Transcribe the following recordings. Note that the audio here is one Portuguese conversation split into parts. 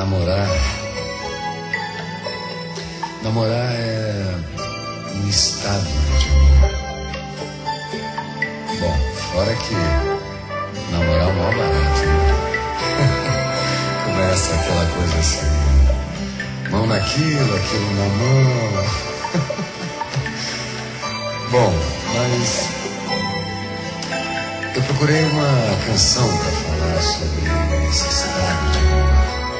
Namorar é um estado de amor. Bom, fora que namorar é o maior barato, né? Começa aquela coisa assim, mão naquilo, aquilo na mão. Bom, mas eu procurei uma canção para falar sobre esse estado de amor.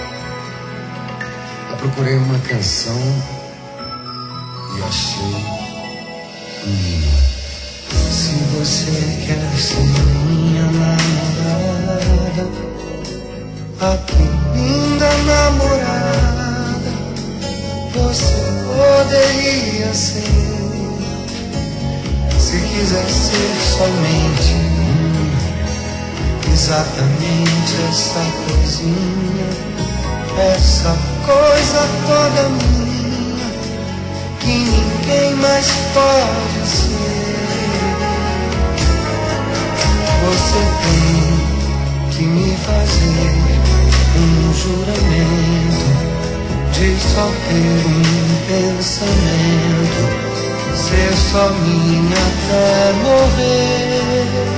Eu procurei uma canção e achei uma. Se você quer ser minha namorada, a que linda namorada você poderia ser. Se quiser ser somente exatamente essa coisinha, essa coisa toda minha, que ninguém mais pode ser. Você tem que me fazer um juramento de só ter um pensamento, ser só minha até morrer.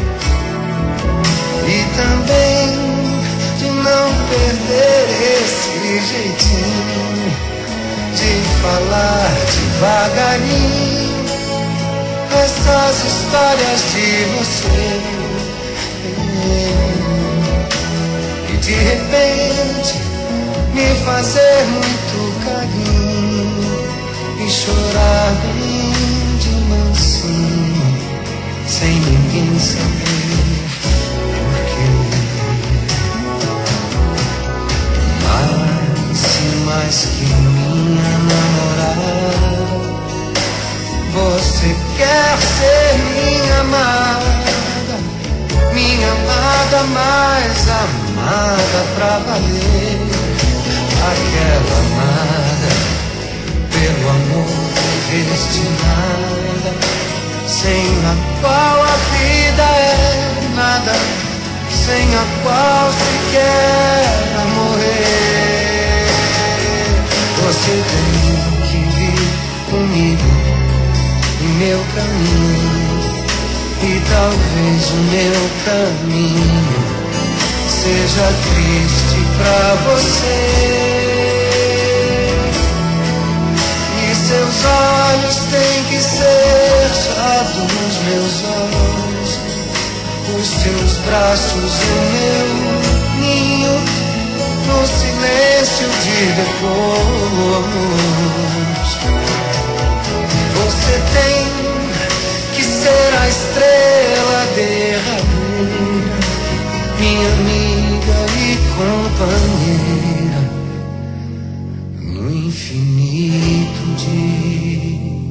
E também de não perder esse jeitinho de falar devagarinho essas histórias de você. E de repente me fazer muito carinho e chorar bem de mansinho, sem ninguém saber porquê. Mas se mais que minha namorada, você quer ser minha amada mais amada pra valer, aquela amada pelo amor destinada, sem a qual a vida é nada, sem a qual se quer morrer. Você tem que vir comigo em meu caminho, e talvez o meu caminho seja triste pra você. Seus olhos têm que ser só dos meus olhos, os seus braços o meu ninho, no silêncio de depois. Você tem que ser a estrela derradeira, minha amiga e companheira no infinito de